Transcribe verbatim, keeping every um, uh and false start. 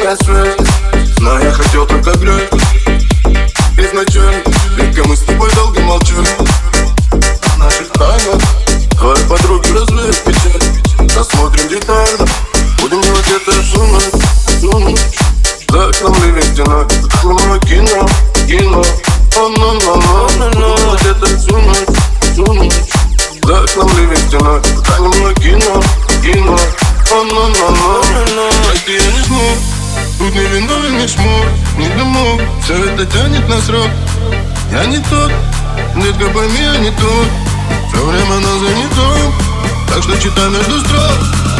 рассвет, но я хотел только греть изначально, века мы с тобой долго молчали о наших тайнах. Твои подруги развеют печаль, рассмотрим детально. Будем делать это всю ночь, всю ночь. За окном ливень стена, это мое кино, кино. Будем делать это всю ночь, всю ночь. За окном ливень стена, это мое кино, кино. Прости, я не смог, тут не виновен, не смог, не думал. Все это тянет на срок. Я не тот, детка, пойми, я не тот. Все время нас занято, так что читай между строк.